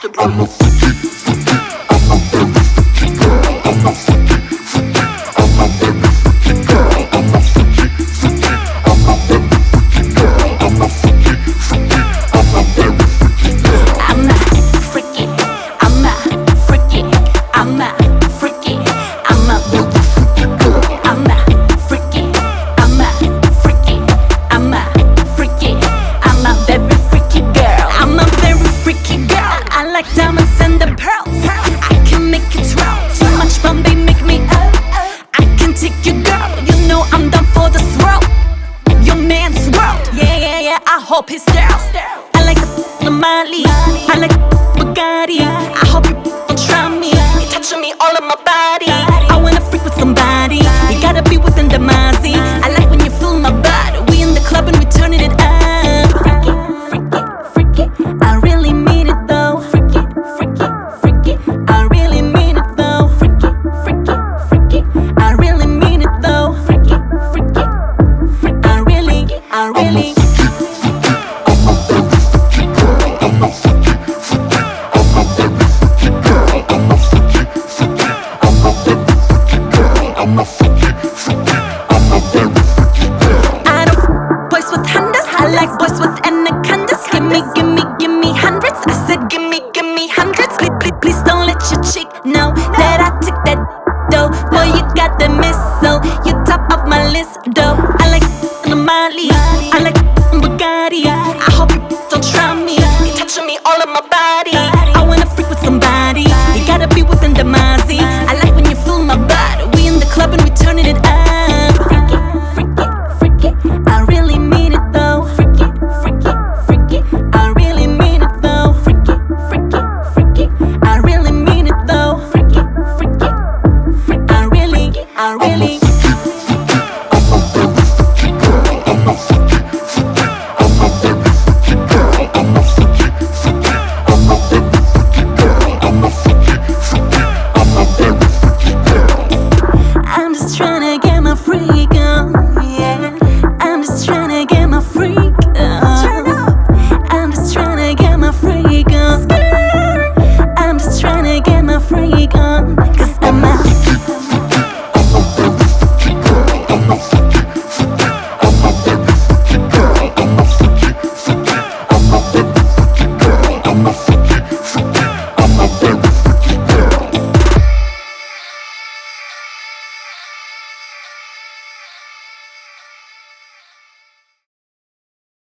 I'm a freaky, I'm a very freaky girl. I'm a freaky, I'm a very freaky girl. I'm a freaky, I'm a very freaky girl. I'm a freaky, I'm a very freaky girl. I'm a freaky, I'm a freaky, I'm a freaky, I'm a Very freaky girl. I'm a freaky, I'm a freaky, I'm a freaky, I'm a very freaky girl. I'm a very freaky girl. I like diamonds and the pearls. I can make it twirl. Too much Bombay make me I can take you, girl. You know I'm down for the swirl. Your man's world. Yeah, yeah, yeah. I hope he's there. I like the Mali. I like Bugatti. I hope you don't try me. You touching me all of my body. I wanna freak with somebody. You gotta be within the Mazzy. I like when you feel my body. We in the club and we turning it up. Freaky, freaky, freaky. I really mean it though. Freaky, freaky, freaky. I really mean it though. Freaky, freaky, freaky. I really mean it though. Freaky, freaky, freaky. I really. I'm a freaky, I'm a very freaky girl. I'm a freaky, I'm a very freaky girl. I'm a freaky, I'm a very freaky girl. I'm a freaky, I'm a very freaky girl. I don't boys with handles. I like boys with anacondas. Give me hundreds. I said give me hundreds. Please, please, please don't let your chick know that I took that dough. Boy, you got the missile. You top of my list, though. I like the Mali. I like Bugatti. I hope you don't try me. You touching me all of my body.